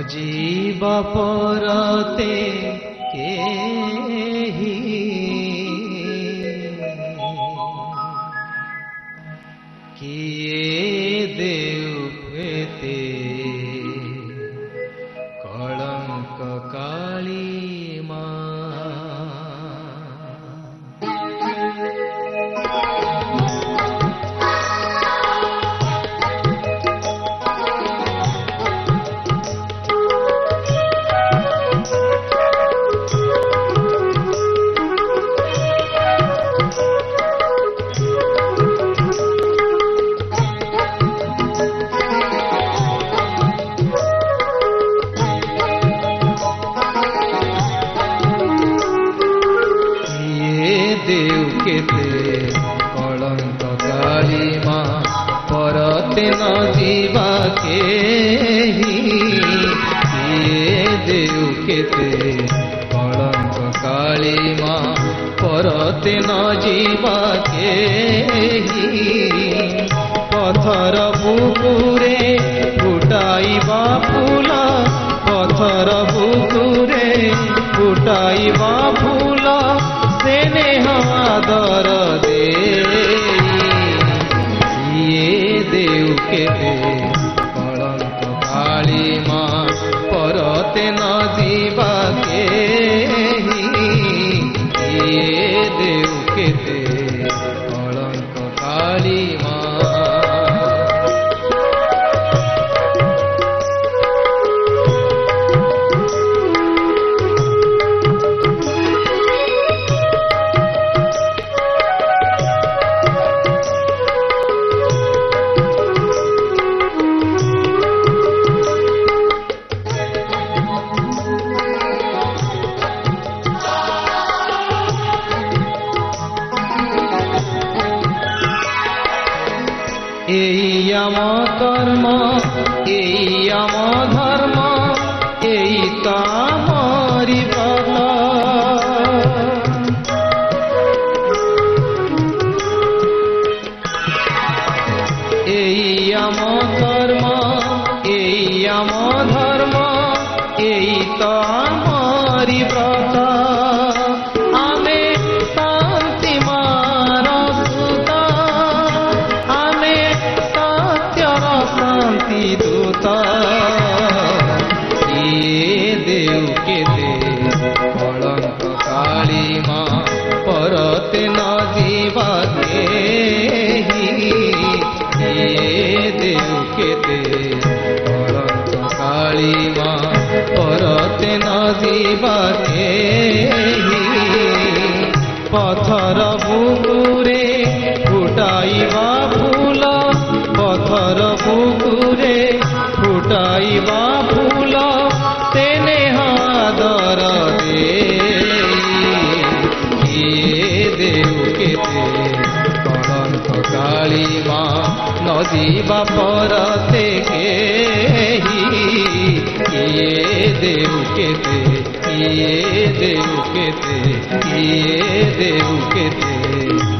जीवा परते केही किए देउते कलंक काली माँ। कलंक काली माँ परते न जीवा केही देव केते कलंक काली माँ परते न जीवा केही पथर बुकुरे फुटाइबा फूल पथर बुकुरे फुटाइबा फूल स्नेह आदर दे ये देव केते कलंक काली माँ परते न जीवा केही ये देव केते कलंक काली माँ। এই আম কর্ম এই আম ধর্ম এই তো আমারি বল এই আম কর্ম এই আম ধর্ম এই তো আমারি ব্রত আমি শান্তি মার সুত আমি সত্যর শান্তি দূত ইয়ে দেউ কেতে কলঙ্ক কালী মা পরতে ন জীবা কেহি ইয়ে দেউ কেতে কলঙ্ক কালী মা পরতে ন জীবা কেহি পথর বুকুরে ফুটাইবা ফুল পথর বুকুরে ফুটাইবা ফুল স্নেহ আদর দে দেউ কেতে কলঙ্ক কালী মা নদীবা পরতে কেহি ইয়ে দেউ কেতে ইয়ে দেউ কেতে ইয়ে দেউ কেতে।